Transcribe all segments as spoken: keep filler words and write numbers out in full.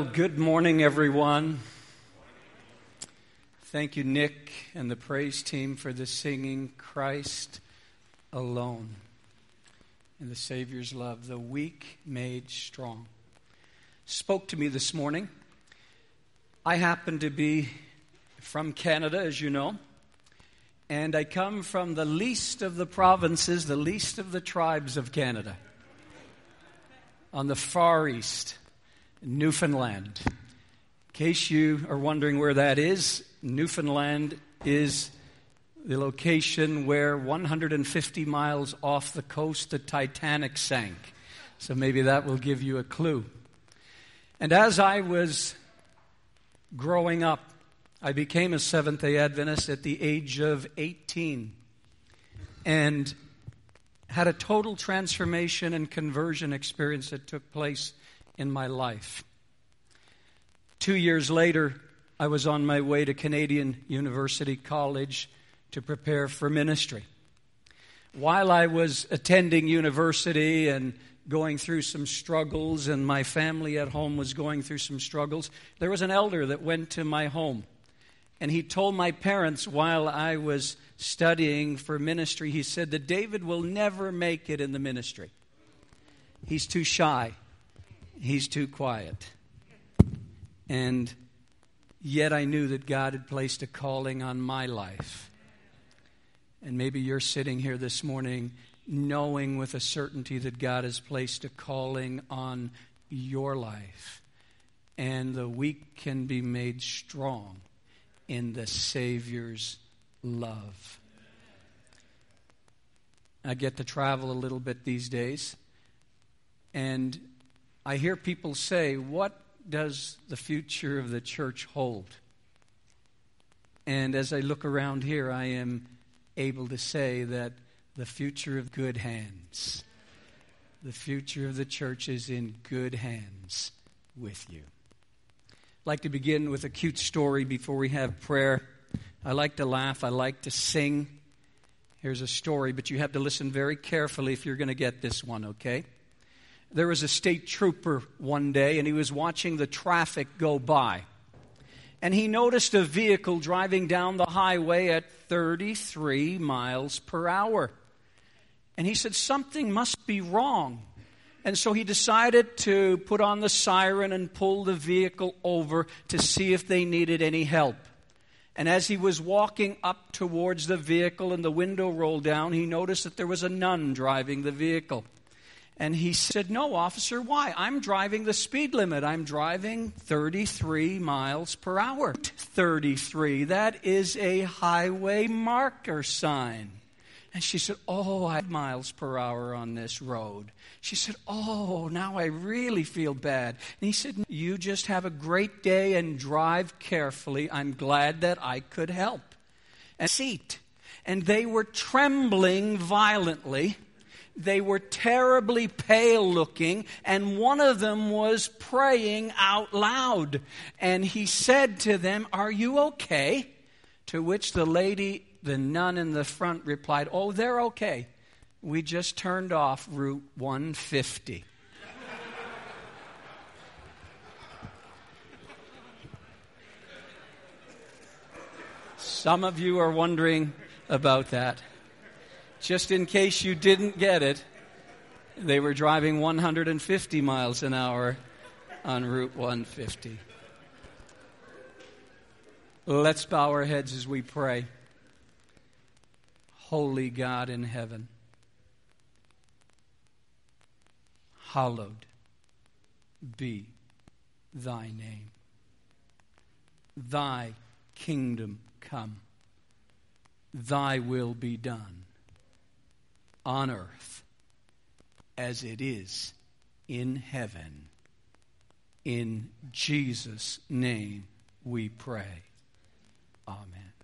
good morning, everyone. Thank you, Nick and the praise team, for the singing Christ Alone and the Savior's Love, the weak made strong. Spoke to me this morning. I happen to be from Canada, as you know, and I come from the least of the provinces, the least of the tribes of Canada, on the far east, Newfoundland. In case you are wondering where that is, Newfoundland is the location where one hundred fifty miles off the coast the Titanic sank. So maybe that will give you a clue. And as I was growing up, I became a Seventh-day Adventist at the age of eighteen and had a total transformation and conversion experience that took place in my life. Two years later, I was on my way to Canadian University College to prepare for ministry. While I was attending university and going through some struggles, and my family at home was going through some struggles, there was an elder that went to my home. And he told my parents while I was studying for ministry, he said that David will never make it in the ministry. He's too shy. He's too quiet. And yet I knew that God had placed a calling on my life. And maybe you're sitting here this morning knowing with a certainty that God has placed a calling on your life. And the weak can be made strong in the Savior's love. I get to travel a little bit these days, and I hear people say, what does the future of the church hold? And as I look around here, I am able to say that the future of good hands, the future of the church is in good hands with you. I'd like to begin with a cute story before we have prayer. I like to laugh. I like to sing. Here's a story, but you have to listen very carefully if you're going to get this one, okay? There was a state trooper one day, and he was watching the traffic go by. And he noticed a vehicle driving down the highway at thirty-three miles per hour. And he said, something must be wrong. And so he decided to put on the siren and pull the vehicle over to see if they needed any help. And as he was walking up towards the vehicle and the window rolled down, he noticed that there was a nun driving the vehicle. And he said, no, officer, why? I'm driving the speed limit. I'm driving thirty-three miles per hour. thirty-three, that is a highway marker sign. And she said, oh, I have miles per hour on this road. She said, oh, now I really feel bad. And he said, you just have a great day and drive carefully. I'm glad that I could help. And seat. And they were trembling violently. They were terribly pale looking, and one of them was praying out loud. And he said to them, are you okay? To which the lady, the nun in the front, replied, oh, they're okay. We just turned off Route one fifty. Some of you are wondering about that. Just in case you didn't get it, they were driving one hundred fifty miles an hour on Route one fifty. Let's bow our heads as we pray. Holy God in heaven, hallowed be thy name. Thy kingdom come. Thy will be done on earth as it is in heaven. In Jesus' name we pray. Amen.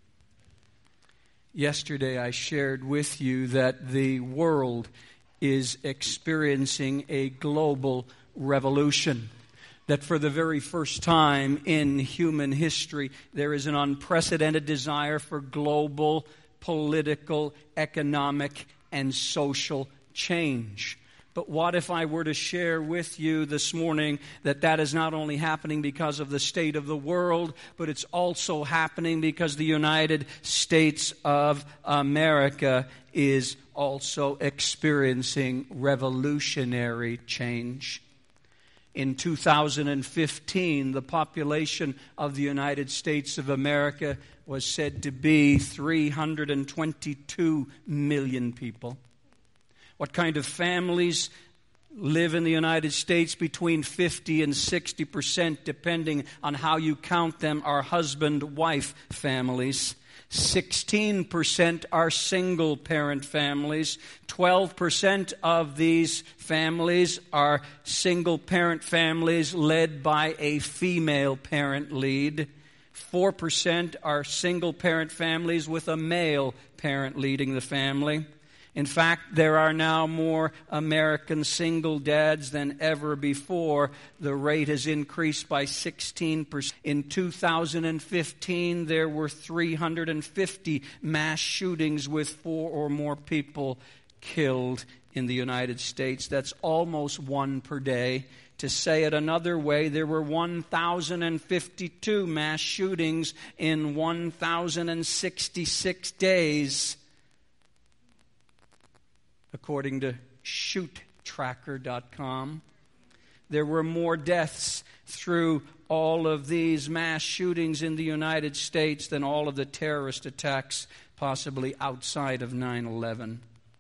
Yesterday I shared with you that the world is experiencing a global revolution. That for the very first time in human history, there is an unprecedented desire for global, political, economic, and social change. But what if I were to share with you this morning that that is not only happening because of the state of the world, but it's also happening because the United States of America is also experiencing revolutionary change. In two thousand fifteen, the population of the United States of America was said to be three hundred twenty-two million people. What kind of families live in the United States? Between fifty and sixty percent, depending on how you count them, are husband-wife families. sixteen percent are single-parent families. twelve percent of these families are single-parent families led by a female parent lead. four percent are single-parent families with a male parent leading the family. In fact, there are now more American single dads than ever before. The rate has increased by sixteen percent. In two thousand fifteen, there were three hundred fifty mass shootings with four or more people killed in the United States. That's almost one per day. To say it another way, there were one thousand fifty-two mass shootings in one thousand sixty-six days. According to shoot tracker dot com, there were more deaths through all of these mass shootings in the United States than all of the terrorist attacks possibly outside of nine eleven.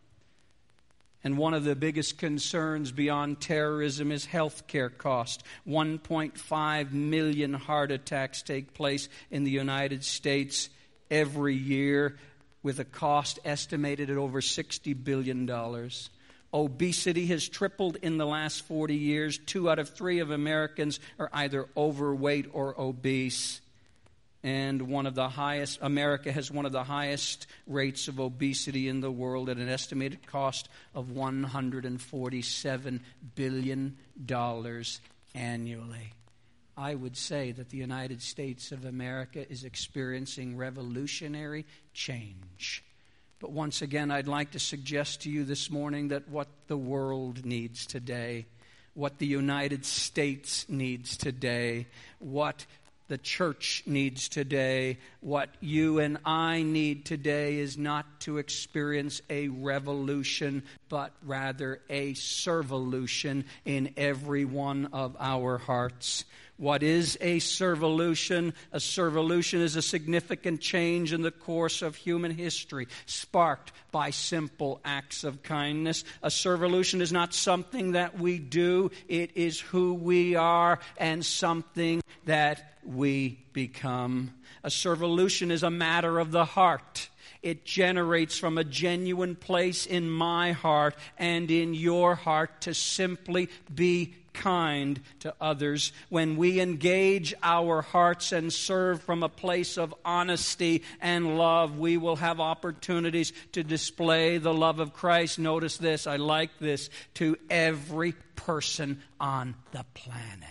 And one of the biggest concerns beyond terrorism is health care cost. one point five million heart attacks take place in the United States every year, with a cost estimated at over sixty billion dollars. Obesity has tripled in the last forty years. Two out of three of Americans are either overweight or obese. And one of the highest, America has one of the highest rates of obesity in the world at an estimated cost of one hundred forty-seven billion dollars annually. I would say that the United States of America is experiencing revolutionary change. But once again, I'd like to suggest to you this morning that what the world needs today, what the United States needs today, what the church needs today, what you and I need today is not to experience a revolution, but rather a servolution in every one of our hearts. What is a servolution? A servolution is a significant change in the course of human history, sparked by simple acts of kindness. A servolution is not something that we do. It is who we are and something that we become. A servolution is a matter of the heart. It generates from a genuine place in my heart and in your heart to simply be kind to others. When we engage our hearts and serve from a place of honesty and love, we will have opportunities to display the love of Christ. Notice this, I like this, to every person on the planet.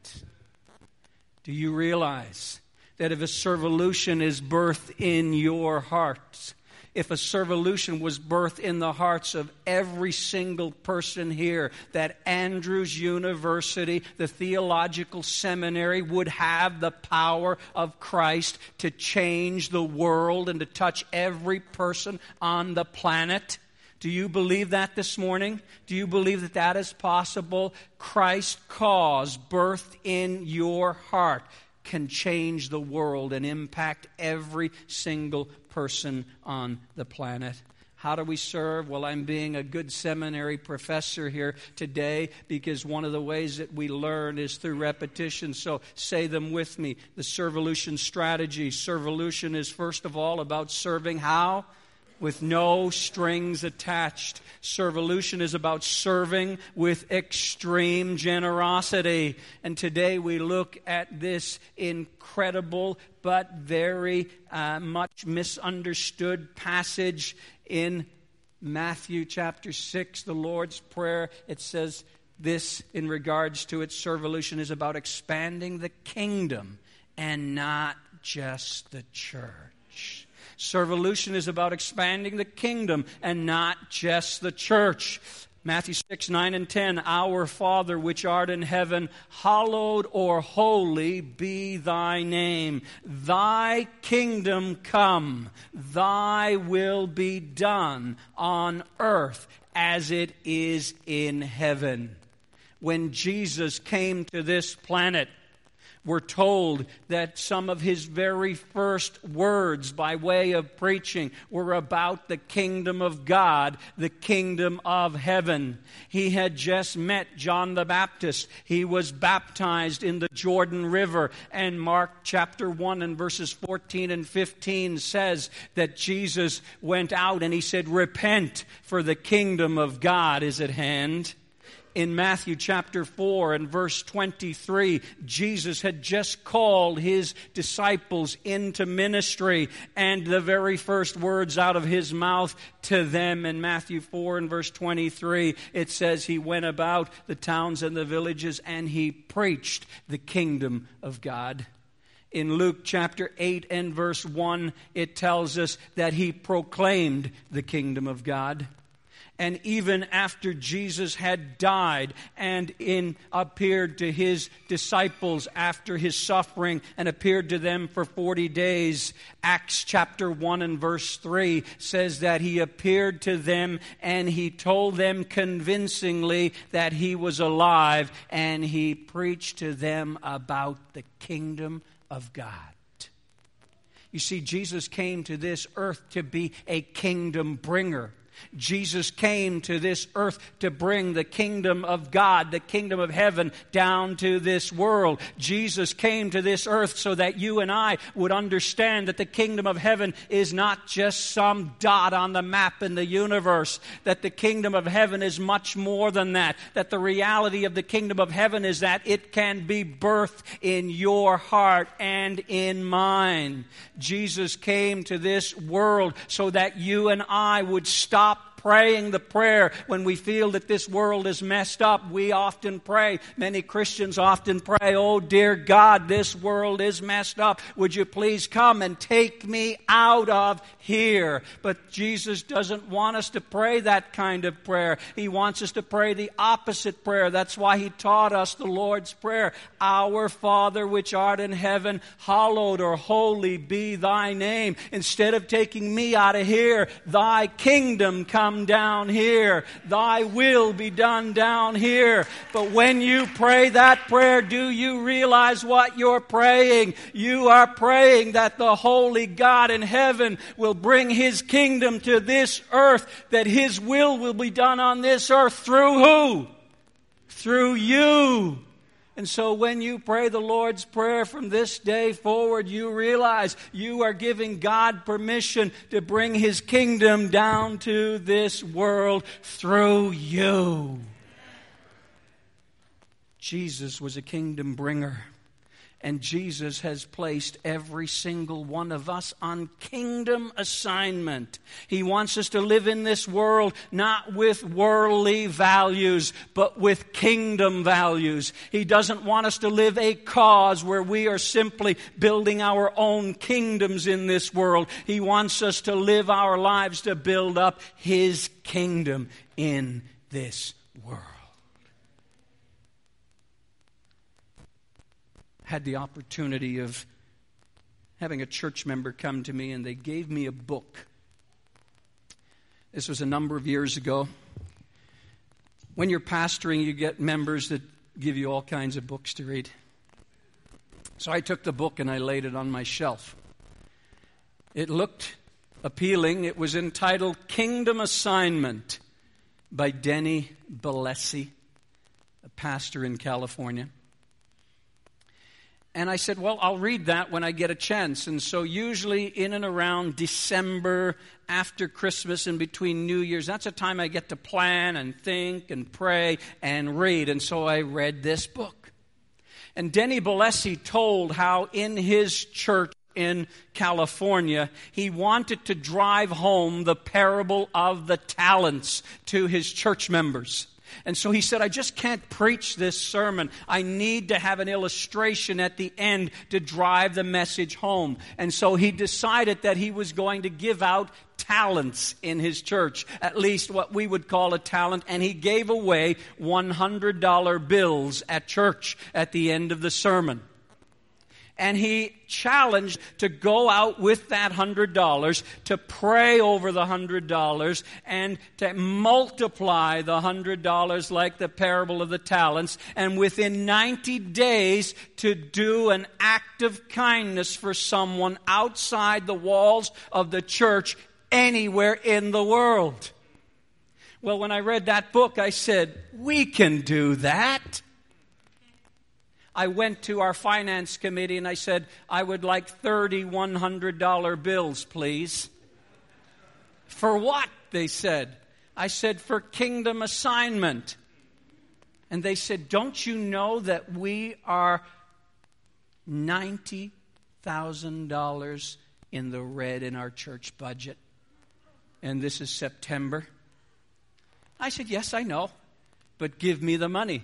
Do you realize that if a servolution is birthed in your heart, if a servolution was birthed in the hearts of every single person here, that Andrews University, the theological seminary, would have the power of Christ to change the world and to touch every person on the planet? Do you believe that this morning? Do you believe that that is possible? Christ's cause, birthed in your heart, can change the world and impact every single person on the planet. How do we serve? Well, I'm being a good seminary professor here today because one of the ways that we learn is through repetition. So say them with me. The servolution strategy. Servolution is first of all about serving how? With no strings attached. Servolution is about serving with extreme generosity. And today we look at this incredible but very uh, much misunderstood passage in Matthew chapter six, the Lord's Prayer. It says this in regards to its servolution is about expanding the kingdom and not just the church. Servolution is about expanding the kingdom and not just the church. Matthew six, nine, and ten. Our Father which art in heaven, hallowed or holy be thy name. Thy kingdom come. Thy will be done on earth as it is in heaven. When Jesus came to this planet, we're told that some of his very first words by way of preaching were about the kingdom of God, the kingdom of heaven. He had just met John the Baptist. He was baptized in the Jordan River. And Mark chapter one and verses fourteen and fifteen says that Jesus went out and he said, "Repent, for the kingdom of God is at hand." In Matthew chapter four and verse twenty-three, Jesus had just called his disciples into ministry, and the very first words out of his mouth to them in Matthew four and verse twenty-three, it says he went about the towns and the villages and he preached the kingdom of God. In Luke chapter eight and verse one, it tells us that he proclaimed the kingdom of God. And even after Jesus had died and in appeared to his disciples after his suffering and appeared to them for forty days, Acts chapter one and verse three says that he appeared to them and he told them convincingly that he was alive, and he preached to them about the kingdom of God. You see, Jesus came to this earth to be a kingdom bringer. Jesus came to this earth to bring the kingdom of God, the kingdom of heaven, down to this world. Jesus came to this earth so that you and I would understand that the kingdom of heaven is not just some dot on the map in the universe, that the kingdom of heaven is much more than that, that the reality of the kingdom of heaven is that it can be birthed in your heart and in mine. Jesus came to this world so that you and I would stop praying the prayer when we feel that this world is messed up. We often pray, many Christians often pray, "Oh dear God, this world is messed up. Would you please come and take me out of here?" But Jesus doesn't want us to pray that kind of prayer. He wants us to pray the opposite prayer. That's why he taught us the Lord's Prayer. Our Father which art in heaven, hallowed or holy be thy name. Instead of taking me out of here, thy kingdom come down here. Thy will be done down here. But when you pray that prayer, do you realize what you're praying? You are praying that the holy God in heaven will bring his kingdom to this earth, that his will will be done on this earth through who? Through you. And so when you pray the Lord's Prayer from this day forward, you realize you are giving God permission to bring his kingdom down to this world through you. Jesus was a kingdom bringer. And Jesus has placed every single one of us on kingdom assignment. He wants us to live in this world not with worldly values, but with kingdom values. He doesn't want us to live a cause where we are simply building our own kingdoms in this world. He wants us to live our lives to build up his kingdom in this world. Had the opportunity of having a church member come to me, and they gave me a book. This was a number of years ago. When you're pastoring, you get members that give you all kinds of books to read. So I took the book and I laid it on my shelf. It looked appealing. It was entitled Kingdom Assignment by Denny Bellesi, a pastor in California. And I said, well, I'll read that when I get a chance. And so usually in and around December, after Christmas and between New Year's, that's a time I get to plan and think and pray and read. And so I read this book. And Denny Bellesi told how in his church in California, he wanted to drive home the parable of the talents to his church members. And so he said, I just can't preach this sermon. I need to have an illustration at the end to drive the message home. And so he decided that he was going to give out talents in his church, at least what we would call a talent. And he gave away one hundred dollar bills at church at the end of the sermon. And he challenged to go out with that one hundred dollars, to pray over the one hundred dollars, and to multiply the one hundred dollars like the parable of the talents, and within ninety days to do an act of kindness for someone outside the walls of the church anywhere in the world. Well, when I read that book, I said, we can do that. I went to our finance committee and I said, I would like thirty one hundred dollar bills, please. For what? They said. I said, for kingdom assignment. And they said, don't you know that we are ninety thousand dollars in the red in our church budget? And this is September. I said, yes, I know, but give me the money.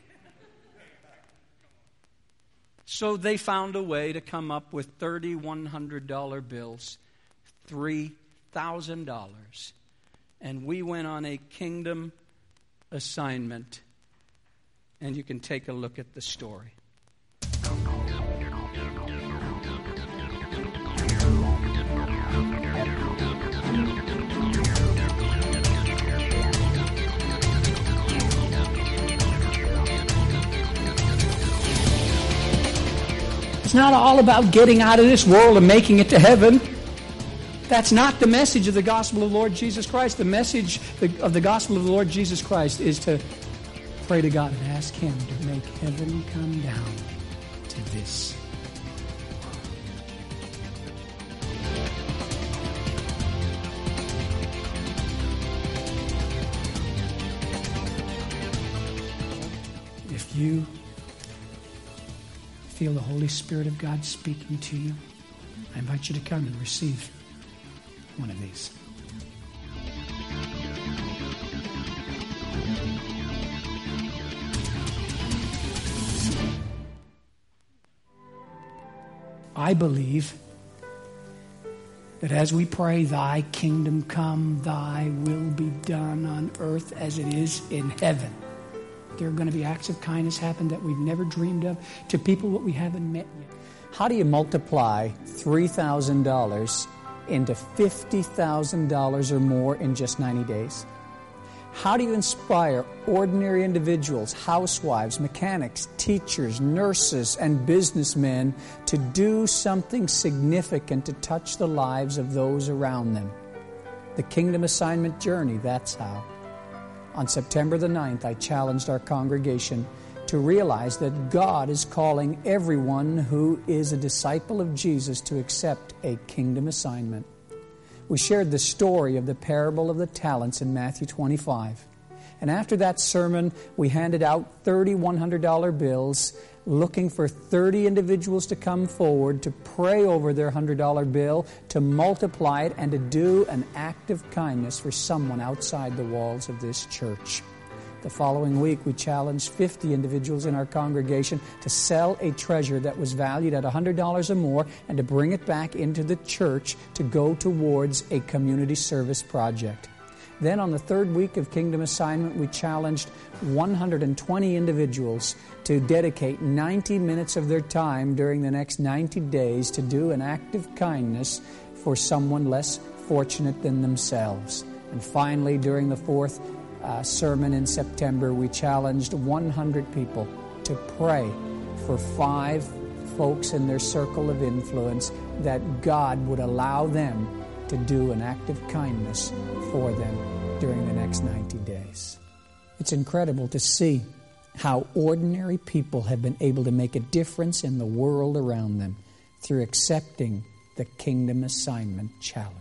So they found a way to come up with thirty one hundred dollar bills, three thousand dollars. And we went on a kingdom assignment. And you can take a look at the story. It's not all about getting out of this world and making it to heaven. That's not the message of the gospel of the Lord Jesus Christ. The message of the gospel of the Lord Jesus Christ is to pray to God and ask Him to make heaven come down to this world. If you feel the Holy Spirit of God speaking to you, I invite you to come and receive one of these. I believe that as we pray, thy kingdom come, thy will be done on earth as it is in heaven, there are going to be acts of kindness happen that we've never dreamed of to people that we haven't met yet. How do you multiply three thousand dollars into fifty thousand dollars or more in just ninety days? How do you inspire ordinary individuals, housewives, mechanics, teachers, nurses, and businessmen to do something significant to touch the lives of those around them? The Kingdom Assignment Journey, that's how. On September the ninth, I challenged our congregation to realize that God is calling everyone who is a disciple of Jesus to accept a kingdom assignment. We shared the story of the parable of the talents in Matthew twenty-five. And after that sermon, we handed out thirty one hundred dollar bills, looking for thirty individuals to come forward to pray over their one hundred dollar bill, to multiply it, and to do an act of kindness for someone outside the walls of this church. The following week, we challenged fifty individuals in our congregation to sell a treasure that was valued at one hundred dollars or more and to bring it back into the church to go towards a community service project. Then on the third week of Kingdom Assignment, we challenged one hundred twenty individuals to dedicate ninety minutes of their time during the next ninety days to do an act of kindness for someone less fortunate than themselves. And finally, during the fourth uh, sermon in September, we challenged one hundred people to pray for five folks in their circle of influence that God would allow them to do an act of kindness for them during the next ninety days. It's incredible to see how ordinary people have been able to make a difference in the world around them through accepting the Kingdom Assignment Challenge.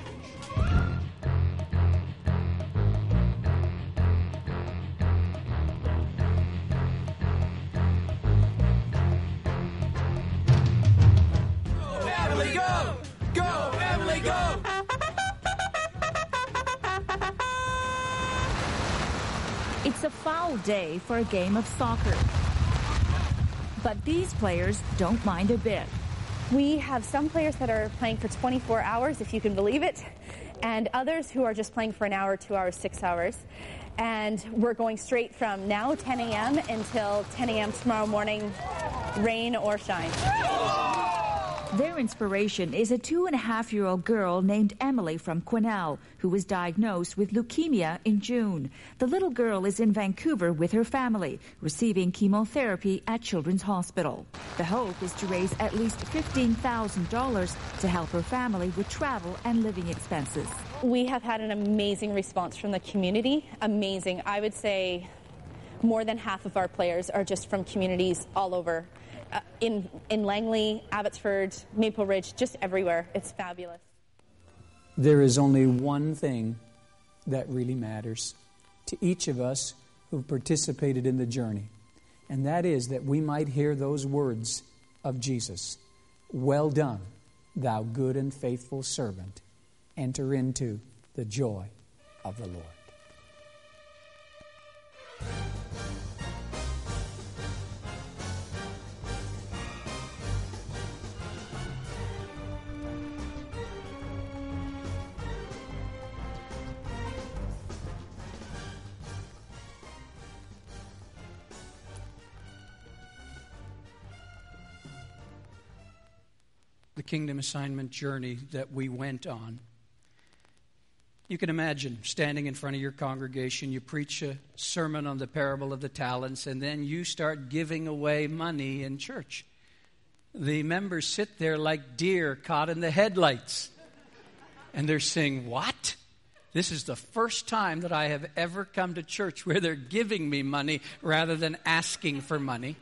Go, Emily, go! Go, Emily, go! It's a foul all day for a game of soccer. But these players don't mind a bit. We have some players that are playing for twenty-four hours, if you can believe it, and others who are just playing for an hour, two hours, six hours. And we're going straight from now, ten a.m., until ten a.m. tomorrow morning, rain or shine. Their inspiration is a two-and-a-half-year-old girl named Emily from Quesnel, who was diagnosed with leukemia in June. The little girl is in Vancouver with her family, receiving chemotherapy at Children's Hospital. The hope is to raise at least fifteen thousand dollars to help her family with travel and living expenses. We have had an amazing response from the community. Amazing. I would say more than half of our players are just from communities all over. Uh, in, in Langley, Abbotsford, Maple Ridge, just everywhere. It's fabulous. There is only one thing that really matters to each of us who participated in the journey, and that is that we might hear those words of Jesus. Well done, thou good and faithful servant. Enter into the joy of the Lord. The kingdom assignment journey that we went on. You can imagine standing in front of your congregation, you preach a sermon on the parable of the talents, and then you start giving away money in church. The members sit there like deer caught in the headlights. And they're saying, what? This is the first time that I have ever come to church where they're giving me money rather than asking for money.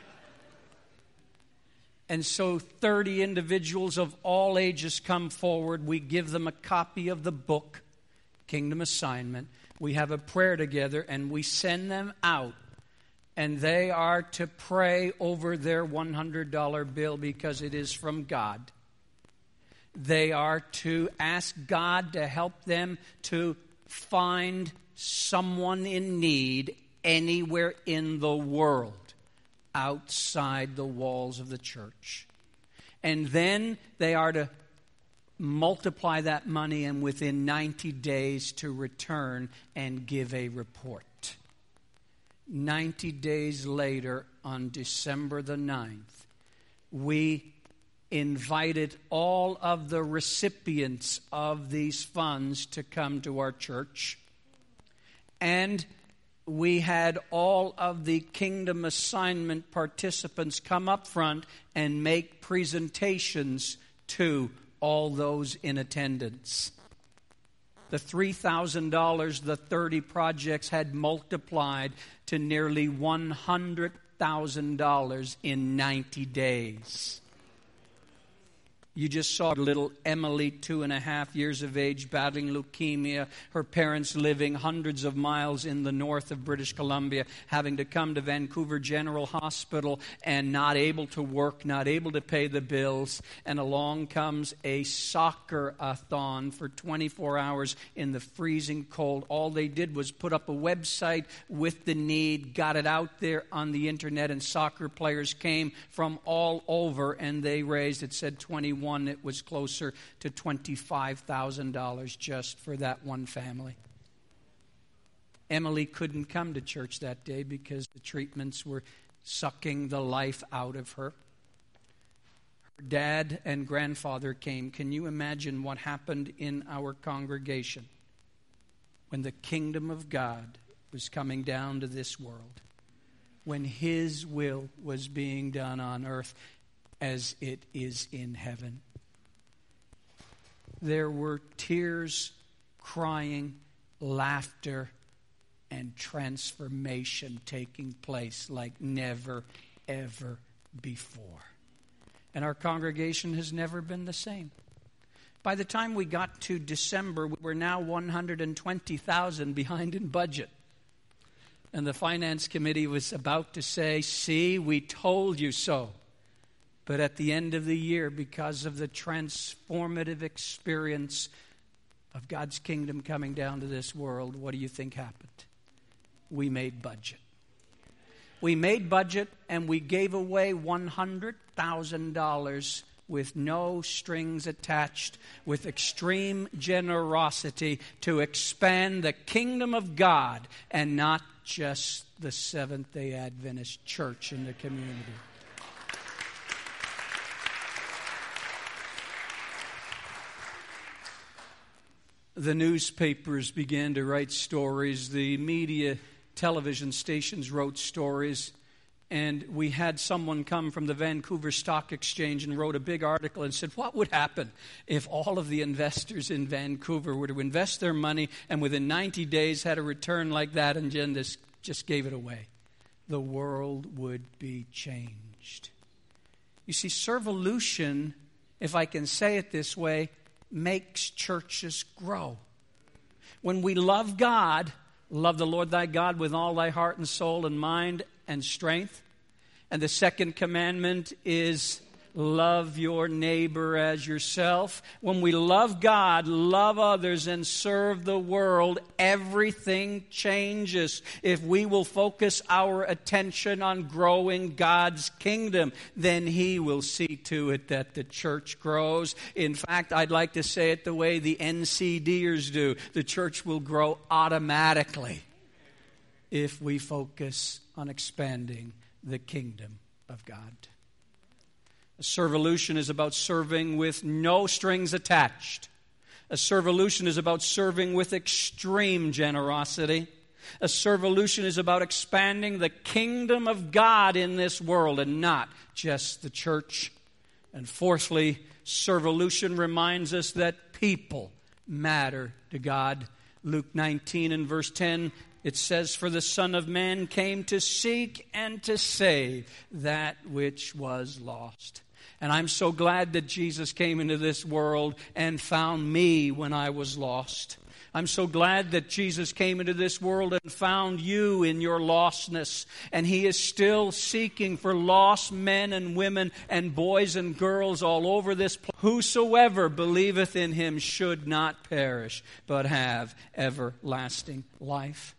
And so thirty individuals of all ages come forward. We give them a copy of the book, Kingdom Assignment. We have a prayer together, and we send them out. And they are to pray over their one hundred dollar bill because it is from God. They are to ask God to help them to find someone in need anywhere in the world outside the walls of the church. And then they are to multiply that money and within ninety days to return and give a report. ninety days later, on December the ninth, we invited all of the recipients of these funds to come to our church. And we had all of the Kingdom Assignment participants come up front and make presentations to all those in attendance. The three thousand dollars the thirty projects had multiplied to nearly one hundred thousand dollars in ninety days. You just saw little Emily, two and a half years of age, battling leukemia. Her parents living hundreds of miles in the north of British Columbia, having to come to Vancouver General Hospital and not able to work, not able to pay the bills. And along comes a soccer-a-thon for twenty-four hours in the freezing cold. All they did was put up a website with the need, got it out there on the internet, and soccer players came from all over, and they raised, it said twenty-one. It was closer to twenty-five thousand dollars just for that one family. Emily couldn't come to church that day because the treatments were sucking the life out of her. Her dad and grandfather came. Can you imagine what happened in our congregation when the kingdom of God was coming down to this world? When His will was being done on earth as it is in heaven. There were tears, crying, laughter, and transformation taking place like never, ever before. And our congregation has never been the same. By the time we got to December, we were now one hundred twenty thousand behind in budget. And the finance committee was about to say, see, we told you so. But at the end of the year, because of the transformative experience of God's kingdom coming down to this world, what do you think happened? we made budget. We made budget and we gave away one hundred thousand dollars with no strings attached, with extreme generosity to expand the kingdom of God and not just the Seventh-day Adventist church in the community. The newspapers began to write stories. The media television stations wrote stories. And we had someone come from the Vancouver Stock Exchange and wrote a big article and said, what would happen if all of the investors in Vancouver were to invest their money and within ninety days had a return like that and just, just gave it away? The world would be changed. You see, servolution, if I can say it this way, makes churches grow. When we love God, love the Lord thy God with all thy heart and soul and mind and strength. And the second commandment is love your neighbor as yourself. When we love God, love others, and serve the world, everything changes. If we will focus our attention on growing God's kingdom, then He will see to it that the church grows. In fact, I'd like to say it the way the N C D'ers do. The church will grow automatically if we focus on expanding the kingdom of God. A servolution is about serving with no strings attached. A servolution is about serving with extreme generosity. A servolution is about expanding the kingdom of God in this world and not just the church. And fourthly, servolution reminds us that people matter to God. Luke nineteen and verse ten, it says, for the Son of Man came to seek and to save that which was lost. And I'm so glad that Jesus came into this world and found me when I was lost. I'm so glad that Jesus came into this world and found you in your lostness. And He is still seeking for lost men and women and boys and girls all over this place. Whosoever believeth in Him should not perish, but have everlasting life.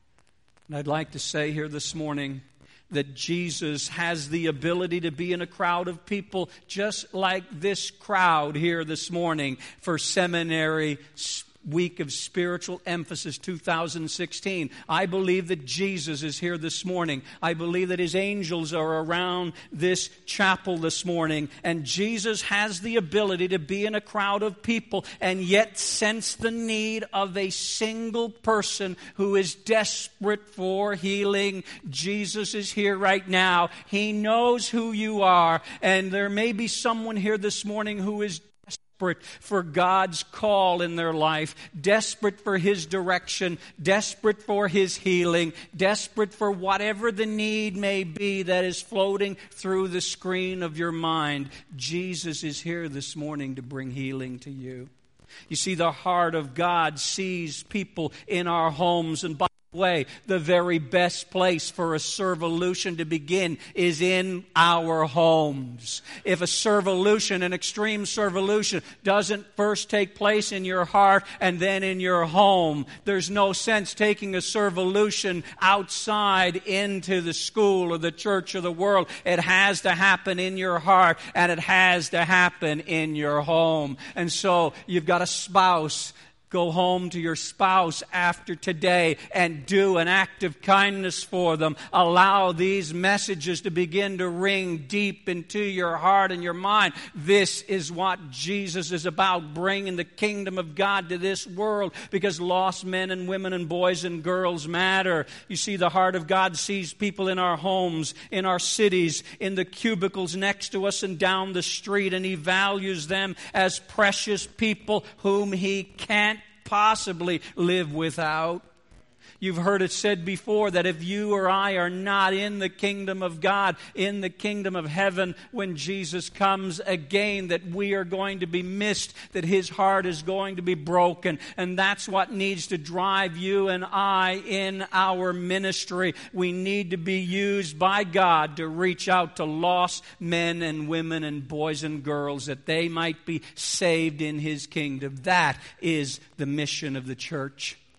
And I'd like to say here this morning that Jesus has the ability to be in a crowd of people just like this crowd here this morning for Seminary Week of Spiritual Emphasis two thousand sixteen. I believe that Jesus is here this morning. I believe that His angels are around this chapel this morning. And Jesus has the ability to be in a crowd of people and yet sense the need of a single person who is desperate for healing. Jesus is here right now. He knows who you are. And there may be someone here this morning who is desperate for God's call in their life, desperate for His direction, desperate for His healing, desperate for whatever the need may be that is floating through the screen of your mind. Jesus is here this morning to bring healing to you. You see, the heart of God sees people in our homes, and by way, the very best place for a servolution to begin is in our homes. If a servolution, an extreme servolution, doesn't first take place in your heart and then in your home, there's no sense taking a servolution outside into the school or the church or the world. It has to happen in your heart, and it has to happen in your home. And so you've got a spouse. Go home to your spouse after today and do an act of kindness for them. Allow these messages to begin to ring deep into your heart and your mind. This is what Jesus is about, bringing the kingdom of God to this world, because lost men and women and boys and girls matter. You see, the heart of God sees people in our homes, in our cities, in the cubicles next to us and down the street, and He values them as precious people whom He can't possibly live without. You've heard it said before that if you or I are not in the kingdom of God, in the kingdom of heaven, when Jesus comes again, that we are going to be missed, that His heart is going to be broken. And that's what needs to drive you and I in our ministry. We need to be used by God to reach out to lost men and women and boys and girls, that they might be saved in His kingdom. That is the mission of the church.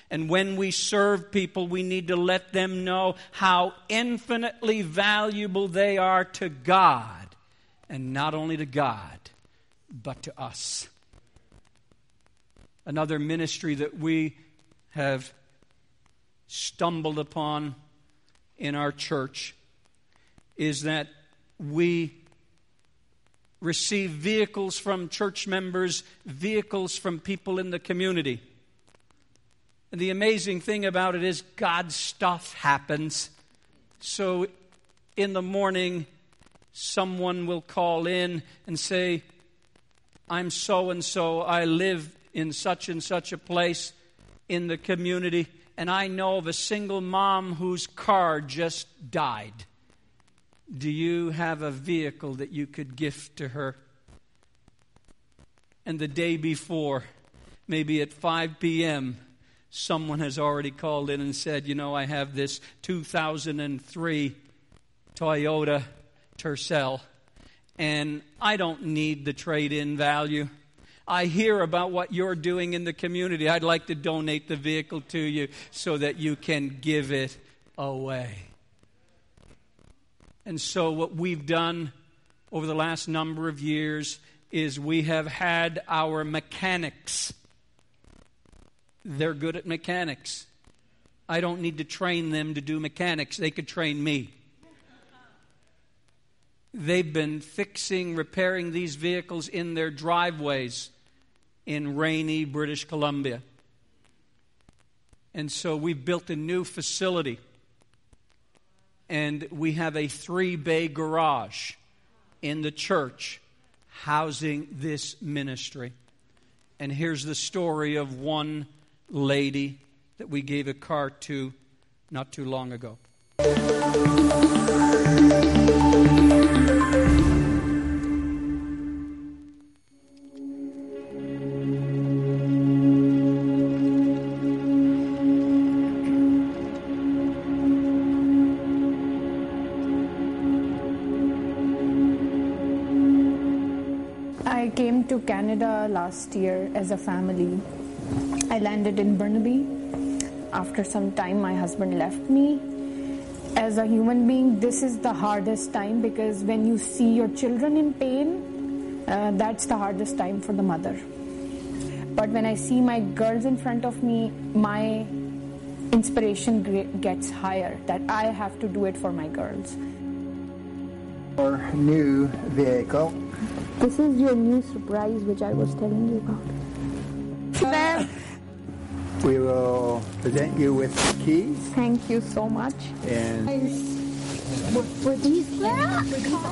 And when we serve people, we need to let them know how infinitely valuable they are to God. And not only to God, but to us. Another ministry that we have stumbled upon in our church is that we receive vehicles from church members, vehicles from people in the community. And the amazing thing about it is God's stuff happens. So in the morning, someone will call in and say, I'm so-and-so, I live in such and such a place in the community, and I know of a single mom whose car just died. Do you have a vehicle that you could gift to her? And the day before, maybe at five p.m., someone has already called in and said, you know, I have this two thousand three Toyota Tercel, and I don't need the trade-in value. I hear about what you're doing in the community. I'd like to donate the vehicle to you so that you can give it away. And so what we've done over the last number of years is we have had our mechanics. They're good at mechanics. I don't need to train them to do mechanics. They could train me. They've been fixing, repairing these vehicles in their driveways in rainy British Columbia. And so we've built a new facility. And we have a three-bay garage in the church housing this ministry. And here's the story of one lady that we gave a car to not too long ago. I came to Canada last year as a family. I landed in Burnaby. After some time, my husband left me. As a human being, this is the hardest time because when you see your children in pain, uh, that's the hardest time for the mother. But when I see my girls in front of me, my inspiration gets higher, that I have to do it for my girls. Our new vehicle. This is your new surprise, which I was telling you about. We will present you with the keys. Thank you so much. And were, were these yeah.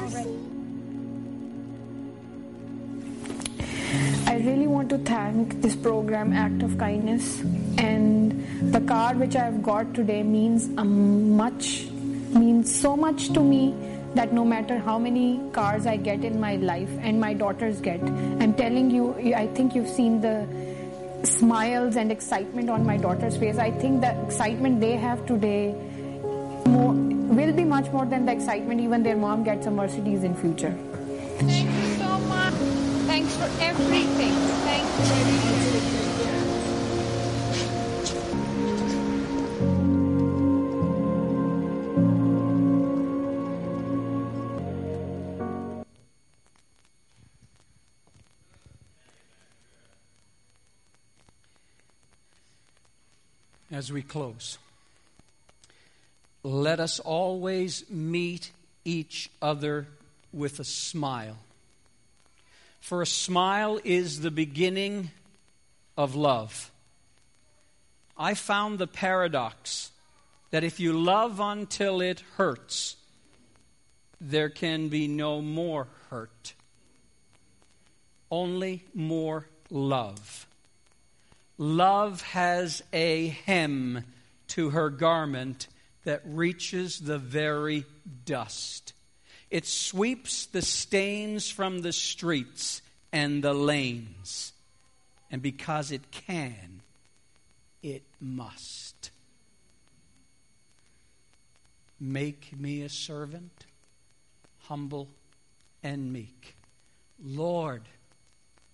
I really want to thank this program, Act of Kindness, and the card which I've got today means a much, means so much to me. That no matter how many cars I get in my life and my daughters get, I'm telling you, I think you've seen the smiles and excitement on my daughter's face. I think the excitement they have today more, will be much more than the excitement even their mom gets a Mercedes in future. Thank you so much. Thanks for everything. Thank you very much. As we close, let us always meet each other with a smile. For a smile is the beginning of love. I found the paradox that if you love until it hurts, there can be no more hurt. Only more love. Love has a hem to her garment that reaches the very dust. It sweeps the stains from the streets and the lanes. And because it can, it must. Make me a servant, humble and meek. Lord,